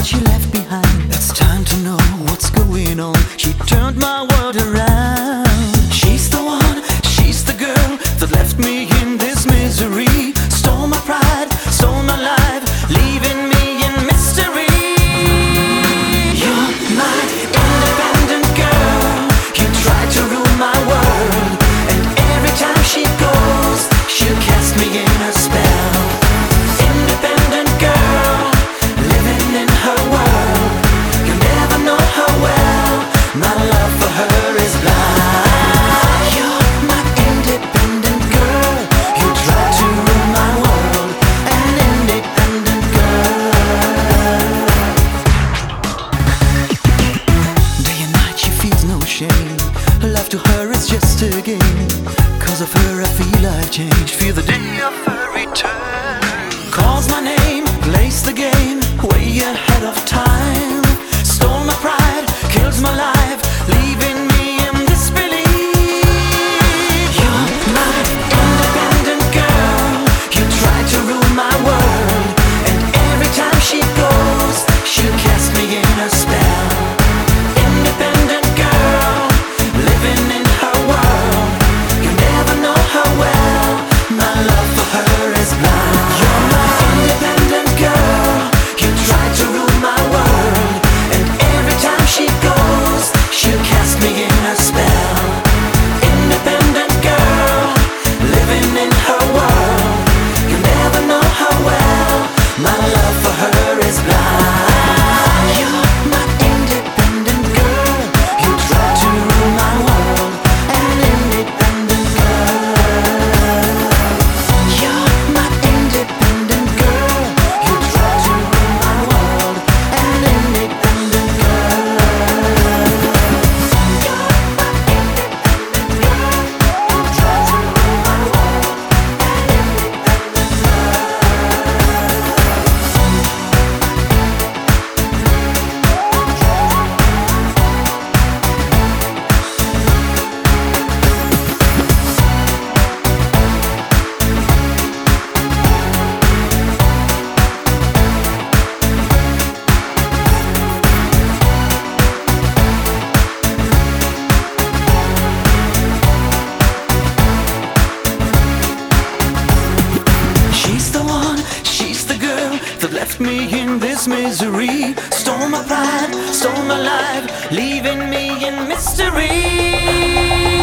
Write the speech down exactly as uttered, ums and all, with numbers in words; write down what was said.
she left behind. It's time to know what's going on. She turned my world around. She's the one, she's the girl that left me in this misery. Stole my pride, stole my life, leaving me in mystery. You're my independent girl. You tried to rule my world, and every time she goes, she'll cast me in a spell. Independent girl, living in her world. You never know how well my love for her is blind. You're my independent girl. You tried to rule my world, an independent girl. Day and night she feels no shame. Love to her is just a game. Cause of her I feel I've changed. Feel the day of her return. Calls my name, plays the game, way ahead of time. Stole my pride, kills my life, leaving me in disbelief. You're my independent girl. You tried to rule my world, and every time she goes, she'll cast me in a spell. Independent girl, living in her world. You never know how well my love for her is blind. You're my independent girl. You tried to rule my world, and every time she goes, she'll cast me in a spell. Independent girl, living in her world. You never know how well my love for her is blind. You're my independent girl. You tried to rule my world, an independent girl. You're my independent girl. You tried to rule my world, an independent girl. You're my independent girl. You tried to rule my world, an independent She's the one, she's the girl that left me in this misery. Stole my pride, stole my life, leaving me in mystery.